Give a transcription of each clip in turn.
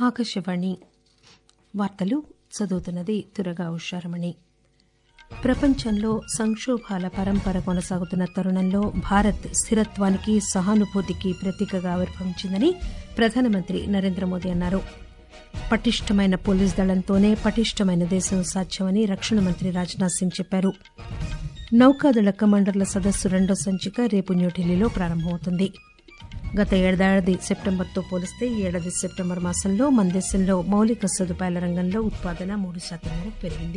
ఆకాశవాణి వార్తలు చదువుతున్నది దుర్గా ఉషారమణి. ప్రపంచంలో సంక్షోభాల పరంపర కొనసాగుతున్న తరుణంలో భారత్ స్థిరత్వానికి సహానుభూతికి ప్రతీకగా ఆవిర్భవించిందని ప్రధానమంత్రి నరేంద్ర మోదీ అన్నారు. పటిష్టమైన పోలీసు దళంతోనే పటిష్టమైన దేశం సాధ్యమని రక్షణ మంత్రి రాజ్నాథ్ సింగ్ చెప్పారు. నౌకాదళ కమాండర్ల సదస్సు రెండో సంచిక రేపు న్యూఢిల్లీలో ప్రారంభమవుతుంది. గత ఏడాది సెప్టెంబర్తో పోలిస్తే ఈ ఏడాది సెప్టెంబర్ మాసంలో మన దేశంలో మౌలిక సదుపాయాల రంగంలో ఉత్పాదన 3% మేరకు పెరిగింది.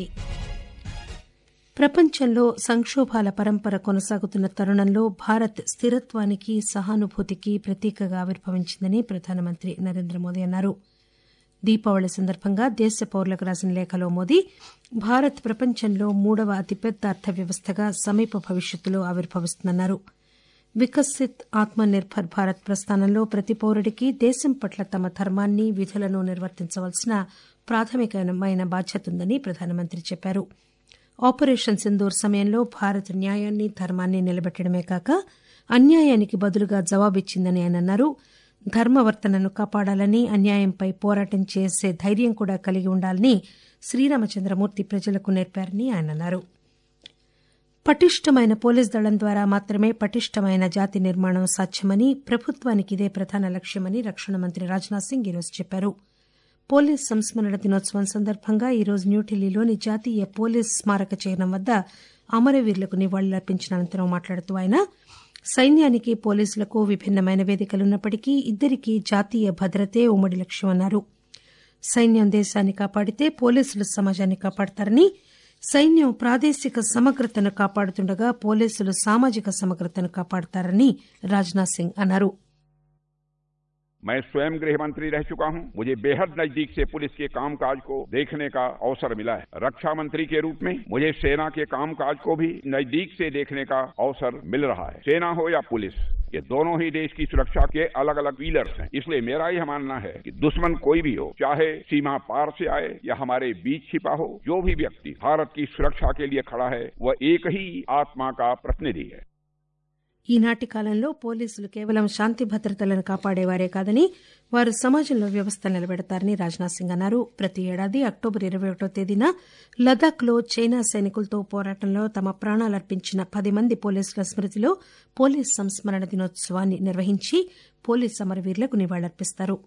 ప్రపంచంలో సంక్షోభాల పరంపర కొనసాగుతున్న తరుణంలో భారత్ స్థిరత్వానికి సహానుభూతికి ప్రతీకగా ఆవిర్భవించిందని ప్రధానమంత్రి నరేంద్ర మోదీ అన్నారు. దీపావళి సందర్భంగా దేశ పౌరులకు రాసిన లేఖలో మోదీ భారత్ ప్రపంచంలో 3వ అతిపెద్ద అర్థవ్యవస్థగా సమీప భవిష్యత్తులో ఆవిర్భవిస్తుందన్నారు. వికసిత్ ఆత్మ నిర్భర్ భారత్ ప్రస్థానంలో ప్రతి పౌరుడికి దేశం పట్ల తమ ధర్మాన్ని విధులను నిర్వర్తించవలసిన ప్రాథమికమైన బాధ్యత ఉందని ప్రధానమంత్రి చెప్పారు. ఆపరేషన్ సింధూర్ సమయంలో భారత్ న్యాయాన్ని ధర్మాన్ని నిలబెట్టడమే కాక అన్యాయానికి బదులుగా జవాబిచ్చిందని ఆయన అన్నారు. ధర్మవర్తనను కాపాడాలని అన్యాయంపై పోరాటం చేసే ధైర్యం కూడా కలిగి ఉండాలని శ్రీరామచంద్రమూర్తి ప్రజలకు నేర్పారని ఆయన అన్నారు. పటిష్టమైన పోలీసు దళం ద్వారా మాత్రమే పటిష్టమైన జాతి నిర్మాణం సాధ్యమని ప్రభుత్వానికి ఇదే ప్రధాన లక్ష్యమని రక్షణ మంత్రి రాజ్నాథ్ సింగ్ ఈరోజు చెప్పారు. పోలీస్ సంస్మరణ దినోత్సవం సందర్భంగా ఈరోజు న్యూఢిల్లీలోని జాతీయ పోలీస్ స్మారక చిహ్నం వద్ద అమరవీరులకు నివాళులర్పించిన అనంతరం మాట్లాడుతూ ఆయన సైన్యానికి పోలీసులకు విభిన్నమైన వేదికలున్నప్పటికీ ఇద్దరికీ జాతీయ భద్రతే ఉమ్మడి లక్ష్యమన్నారు. సైన్యం దేశాన్ని కాపాడితే పోలీసులు సమాజాన్ని కాపాడతారని, సైన్యం ప్రాదేశిక సమగ్రతను కాపాడుతుండగా పోలీసులు సామాజిక సమగ్రతను కాపాడతారని రాజ్నాథ్ సింగ్ అన్నారు. मैं स्वयं गृह मंत्री रह चुका हूं। मुझे बेहद नजदीक से पुलिस के कामकाज को देखने का अवसर मिला है। रक्षा मंत्री के रूप में मुझे सेना के कामकाज को भी नजदीक से देखने का अवसर मिल रहा है। सेना हो या पुलिस, ये दोनों ही देश की सुरक्षा के अलग अलग पिलर्स हैं। इसलिए मेरा यह मानना है कि दुश्मन कोई भी हो, चाहे सीमा पार से आए या हमारे बीच छिपा हो, जो भी व्यक्ति भारत की सुरक्षा के लिए खड़ा है वह एक ही आत्मा का प्रतिनिधि है. ఈనాటి కాలంలో పోలీసులు కేవలం శాంతి భద్రతలను కాపాడేవారే కాదని వారు సమాజంలో వ్యవస్థ నిలబెడతారని రాజ్నాథ్ సింగ్ అన్నారు. ప్రతి ఏడాది అక్టోబర్ 21వ తేదీన లదాఖ్లో చైనా సైనికులతో పోరాటంలో తమ ప్రాణాలర్పించిన 10 మంది పోలీసుల స్మృతిలో పోలీస్ సంస్మరణ దినోత్సవాన్ని నిర్వహించి పోలీస్ అమరవీరులకు నివాళులర్పిస్తారు.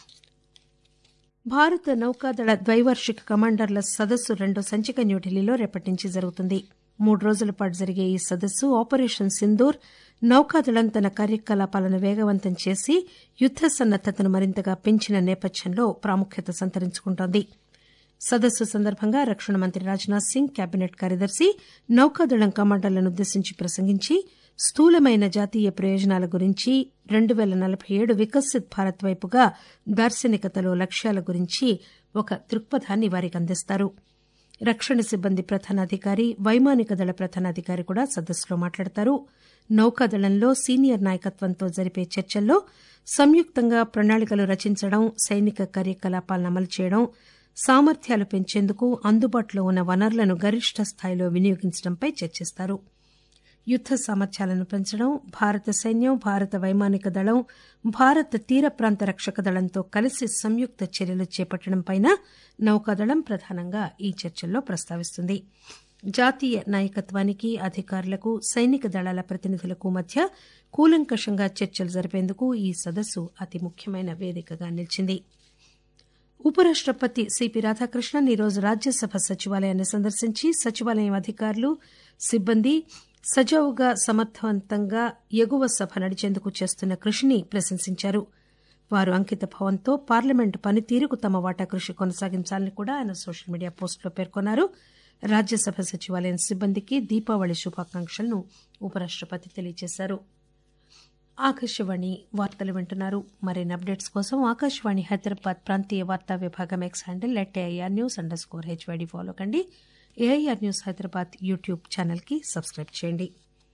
భారత నౌకాదళ ద్వైవార్షిక కమాండర్ల సదస్సు రెండో సంచిక న్యూఢిల్లీలో రేపటి నుంచి జరుగుతుంది. 3 రోజుల పాటు జరిగే ఈ సదస్సు ఆపరేషన్ సింధూర్ నౌకాదళం తన కార్యకలాపాలను వేగవంతం చేసి యుద్ద సన్నద్దతను మరింతగా పెంచిన నేపథ్యంలో ప్రాముఖ్యత సంతరించుకుంటోంది. సదస్సు సందర్భంగా రక్షణ మంత్రి రాజ్నాథ్ సింగ్ కేబినెట్ కార్యదర్శి నౌకాదళం కమాండర్లను ఉద్దేశించి ప్రసంగించి స్థూలమైన జాతీయ ప్రయోజనాల గురించి 2047 వికసిత్ భారత్ వైపుగా దార్శనికతలో లక్ష్యాల గురించి ఒక దృక్పథాన్ని వారికి అందిస్తారు. రక్షణ సిబ్బంది ప్రధానాధికారి, వైమానిక దళ ప్రధానాధికారి కూడా సదస్సులో మాట్లాడతారు. నౌకాదళంలో సీనియర్ నాయకత్వంతో జరిపే చర్చల్లో సంయుక్తంగా ప్రణాళికలు రచించడం, సైనిక కార్యకలాపాలను అమలు చేయడం, సామర్థ్యాలు పెంచేందుకు అందుబాటులో ఉన్న వనరులను గరిష్ట స్థాయిలో వినియోగించడంపై చర్చిస్తారు. యుద్ద సామర్థ్యాలను పెంచడం, భారత సైన్యం, భారత వైమానిక దళం, భారత తీర ప్రాంత రక్షక దళంతో కలిసి సంయుక్త చర్యలు చేపట్టడంపై నౌకాదళం ప్రధానంగా ఈ చర్చల్లో ప్రస్తావిస్తుంది. జాతీయ నాయకత్వానికి, అధికారులకు, సైనిక దళాల ప్రతినిధులకు మధ్య కూలంకషంగా చర్చలు జరిపేందుకు ఈ సదస్సు అతి ముఖ్యమైన వేదికగా నిలిచింది. ఉపరాష్టపతి సిపి రాధాకృష్ణన్ ఈరోజు రాజ్యసభ సచివాలయాన్ని సందర్శించి సచివాలయం అధికారులు, సిబ్బంది సజావుగా సమర్థవంతంగా ఎగువ సభ నడిచేందుకు చేస్తున్న కృషిని ప్రశంసించారు. వారు అంకిత భావంతో పార్లమెంటు పనితీరుకు తమ వాటా కృషి కొనసాగించాలని కూడా ఆయన సోషల్ మీడియా పోస్టులో పేర్కొన్నారు. రాజ్యసభ సచివాలయం సిబ్బందికి దీపావళి శుభాకాంక్షలను ఉపరాష్టపతి తెలియజేశారు. ఆకాశవాణి వార్తలు వింటున్నారు. మరిన్ని అప్డేట్స్ కోసం ఆకాశవాణి హైదరాబాద్ ప్రాంతీయ వార్తా విభాగం ఎక్స్ హ్యాండిల్ @AIRnews_HYD ఫాలో కండి. AIR news Hyderabad YouTube channel కి సబ్స్క్రైబ్ చేయండి.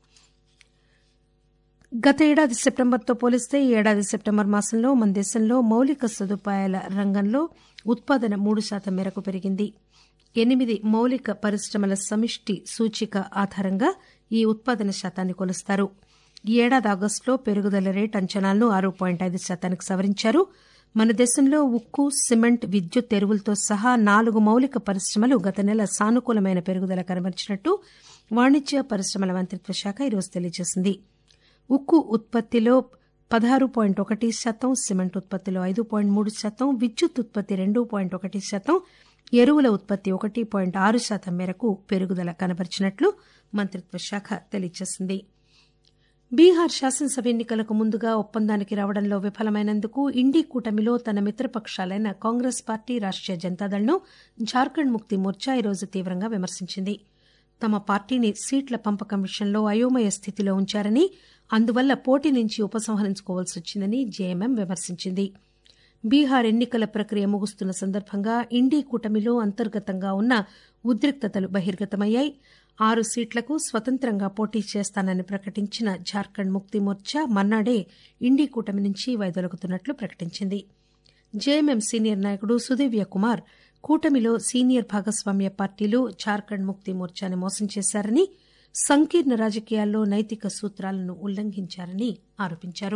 గత ఏడాది సెప్టెంబర్తో పోలిస్తే ఈ ఏడాది సెప్టెంబర్ మాసంలో మన దేశంలో మౌలిక సదుపాయాల రంగంలో ఉత్పాదన 3% మేరకు పెరిగింది. 8 మౌలిక పరిశ్రమల సమిష్టి సూచిక ఆధారంగా ఈ ఉత్పాదన శాతాన్ని కొలుస్తారు. ఈ ఏడాది ఆగస్టులో పెరుగుదల రేటు అంచనాలను 6.5% సవరించారు. మన దేశంలో ఉక్కు, సిమెంట్, విద్యుత్, ఎరువులతో సహా 4 మౌలిక పరిశ్రమలు గత నెల సానుకూలమైన పెరుగుదల కనబరిచినట్టు వాణిజ్య పరిశ్రమల మంత్రిత్వ శాఖ ఈరోజు తెలియజేసింది. ఉక్కు ఉత్పత్తిలో 16.1%, సిమెంట్ ఉత్పత్తిలో 5.3%, విద్యుత్ ఉత్పత్తి 2.1%, ఎరువుల ఉత్పత్తి 1.6% మేరకు పెరుగుదల కనబరిచినట్లు మంత్రిత్వ శాఖ తెలియజేసింది. బీహార్ శాసనసభ ఎన్నికలకు ముందుగా ఒప్పందానికి రావడంలో విఫలమైనందుకు ఇండీ కూటమిలో తన మిత్రపక్షాలైన కాంగ్రెస్ పార్టీ, రాష్టీయ జనతాదళ్ను జార్ఖండ్ ముక్తి మోర్చా ఈరోజు తీవ్రంగా విమర్శించింది. తమ పార్టీని సీట్ల పంపకం విషయంలో అయోమయ స్థితిలో ఉంచారని, అందువల్ల పోటీ నుంచి ఉపసంహరించుకోవాల్సి వచ్చిందని జేఎంఎం విమర్శించింది. బీహార్ ఎన్నికల ప్రక్రియ ముగుస్తున్న సందర్భంగా ఇండీ కూటమిలో అంతర్గతంగా ఉన్న ఉద్రిక్తతలు బహిర్గతమయ్యాయి. 6 సీట్లకు స్వతంత్రంగా పోటీ చేస్తానని ప్రకటించిన జార్ఖండ్ ముక్తి మోర్చా మర్నాడే ఇండీ కూటమి నుంచి వైదొలుగుతున్నట్లు ప్రకటించింది. జేఎంఎం సీనియర్ నాయకుడు సుదివ్య కుమార్ కూటమిలో సీనియర్ భాగస్వామ్య పార్టీలు జార్ఖండ్ ముక్తి మోర్చాని మోసం చేశారని, సంకీర్ణ రాజకీయాల్లో నైతిక సూత్రాలను ఉల్లంఘించారని ఆరోపించారు.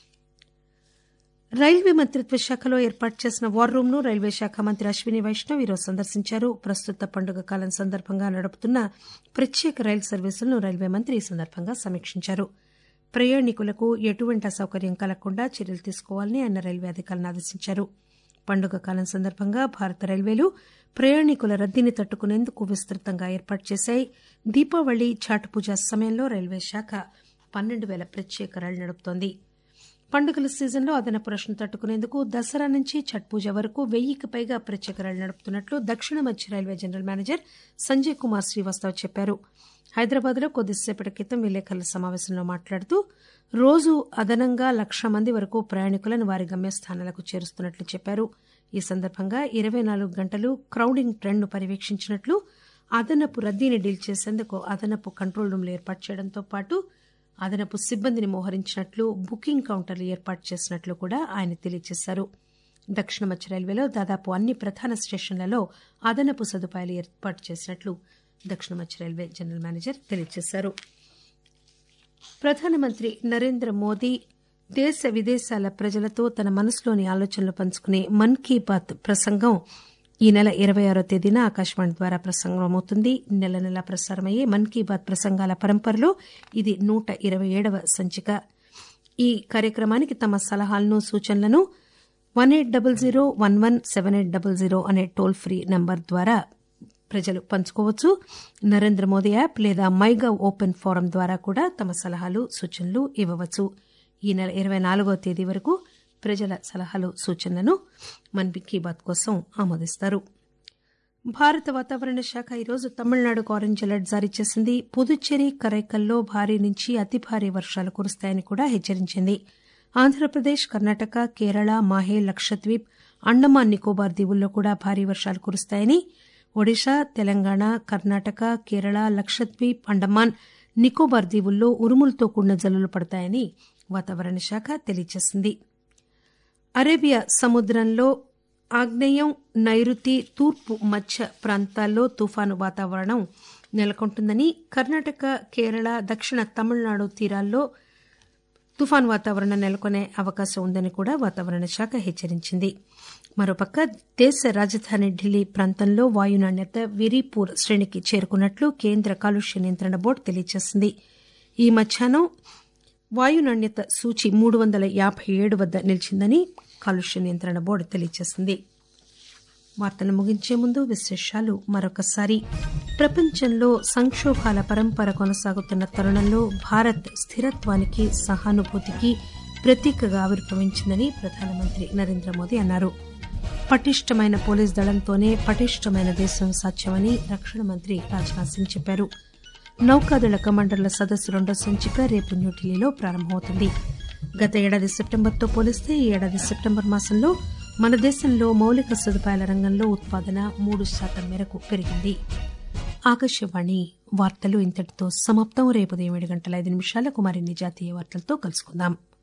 రైల్వే మంత్రిత్వ శాఖలో ఏర్పాటు చేసిన వార్ రూమ్ ను రైల్వే శాఖ మంత్రి అశ్విని వైష్ణవ్ ఈరోజు సందర్శించారు. ప్రస్తుత పండుగ కాలం సందర్భంగా నడుపుతున్న ప్రత్యేక రైలు సర్వీసులను రైల్వే మంత్రి ఈ సందర్భంగా సమీక్షించారు. ప్రయాణికులకు ఎటువంటి అసౌకర్యం కలగకుండా చర్యలు తీసుకోవాలని ఆయన రైల్వే అధికారులను ఆదేశించారు. పండుగ కాలం సందర్భంగా భారత రైల్వేలు ప్రయాణికుల రద్దీని తట్టుకునేందుకు విస్తృతంగా ఏర్పాటు చేశాయి. దీపావళి, ఛాట్ పూజ సమయంలో రైల్వే శాఖ 12,000 ప్రత్యేక రైళ్లు నడుపుతోంది. పండుగల సీజన్లో అదనపు రష్ను తట్టుకునేందుకు దసరా నుంచి ఛట్ పూజ వరకు 1000కి పైగా ప్రత్యేక రైళ్లు నడుపుతున్నట్లు దక్షిణ మధ్య railway general manager Sanjay Kumar Srivastava చెప్పారు. హైదరాబాద్లో కొద్దిసేపటి క్రితం విలేకరుల సమావేశంలో మాట్లాడుతూ రోజు అదనంగా 1,00,000 మంది వరకు ప్రయాణికులను వారి గమ్యస్థానాలకు చేరుస్తున్నట్లు చెప్పారు. ఈ సందర్భంగా 24 గంటలు క్రౌడింగ్ ట్రెండ్ను పర్యవేక్షించినట్లు, అదనపు రద్దీని డీల్ చేసేందుకు అదనపు కంట్రోల్ రూమ్లు ఏర్పాటు చేయడంతో పాటు అదనపు సిబ్బందిని మోహరించినట్లు, బుకింగ్ కౌంటర్లు ఏర్పాటు చేసినట్లు కూడా ఆయన తెలియజేశారు. దక్షిణ మధ్య రైల్వేలో దాదాపు అన్ని ప్రధాన స్టేషన్లలో అదనపు సదుపాయాలు ఏర్పాటు చేసినట్లు దక్షిణ మధ్య రైల్వే జనరల్ మేనేజర్ తెలియజేశారు. ప్రధానమంత్రి నరేంద్ర మోదీ దేశ విదేశాల ప్రజలతో తన మనసులోని ఆలోచనలు పంచుకునే మన్ కీ బాత్ ప్రసంగం ఈ నెల 26వ తేదీన ఆకాశవాణి ద్వారా ప్రసారమవుతుంది. నెల నెలా ప్రసారమయ్యే మన్ కీ బాత్ ప్రసంగాల పరంపరలో ఇది 127వ సంచిక. ఈ కార్యక్రమానికి తమ సలహాలను, సూచనలను 1800117800 అనే టోల్ ఫ్రీ నంబర్ ద్వారా ప్రజలు పంచుకోవచ్చు. నరేంద్ర మోదీ యాప్ లేదా మైగవ్ ఓపెన్ ఫోరం ద్వారా కూడా తమ సలహాలు, సూచనలు ఇవ్వవచ్చు. ఈ నెల 24వ తేదీ వరకు ప్రజల సలహాలు, సూచనలను మన్ కీ బాత్ కోసం ఆమోదిస్తారు. భారత వాతావరణ శాఖ ఈరోజు తమిళనాడుకు ఆరెంజ్ అలర్ట్ జారీ చేసింది. పుదుచ్చేరి, కరైకల్లో భారీ నుంచి అతి భారీ వర్షాలు కురుస్తాయని కూడా హెచ్చరించింది. ఆంధ్రప్రదేశ్, కర్ణాటక, కేరళ, మాహే, లక్షద్వీప్, అండమాన్ నికోబార్ దీవుల్లో కూడా భారీ వర్షాలు కురుస్తాయని, ఒడిశా, తెలంగాణ, కర్ణాటక, కేరళ, లక్షద్వీప్, అండమాన్ నికోబార్ దీవుల్లో ఉరుములతో కూడిన జల్లులు పడతాయని వాతావరణ శాఖ తెలియజేసింది. అరేబియా సముద్రంలో ఆగ్నేయం, నైరుతి, తూర్పు మధ్య ప్రాంతాల్లో తుఫాను వాతావరణం నెలకొంటుందని, కర్ణాటక, కేరళ, దక్షిణ తమిళనాడు తీరాల్లో తుఫాను వాతావరణం నెలకొనే అవకాశం ఉందని కూడా వాతావరణ శాఖ హెచ్చరించింది. మరోపక్క దేశ రాజధాని ఢిల్లీ ప్రాంతంలో వాయు నాణ్యత విరీపూర్ శ్రేణికి చేరుకున్నట్లు కేంద్ర కాలుష్య నియంత్రణ బోర్డు తెలియజేసింది. ఈ మధ్యాహ్నం వాయు నాణ్యత సూచి 357 వద్ద నిలిచిందని కాలుష్య నియంత్రణ బోర్డు తెలియజేసింది. వార్తలు ముగించే ముందు విశేషాలు మరొకసారి. ప్రపంచంలో సంక్షోభాల పరంపర కొనసాగుతున్న తరుణంలో భారత్ స్థిరత్వానికి, సహానుభూతికి ప్రతీకగా ఆవిర్భవించిందని ప్రధానమంత్రి నరేంద్ర మోదీ అన్నారు. పటిష్టమైన పోలీస్ దళంతోనే పటిష్టమైన దేశం సాధ్యమని రక్షణ మంత్రి రాజ్నాథ్ సింగ్ చెప్పారు. నౌకాదళ కమాండర్ల సదస్సు 2వ సంచిక రేపు న్యూఢిల్లీలో ప్రారంభమవుతుంది. గత ఏడాది సెప్టెంబర్తో పోలిస్తే ఈ ఏడాది సెప్టెంబర్ మాసంలో మన దేశంలో మౌలిక సదుపాయాల రంగంలో ఉత్పాదన 3% మేరకు పెరిగింది. ఆకాశవాణి వార్తలు ఇంతటితో సమాప్తం. రేపు ఉదయం 7:05 మరిన్ని జాతీయ వార్తలతో కలుసుకుందాం.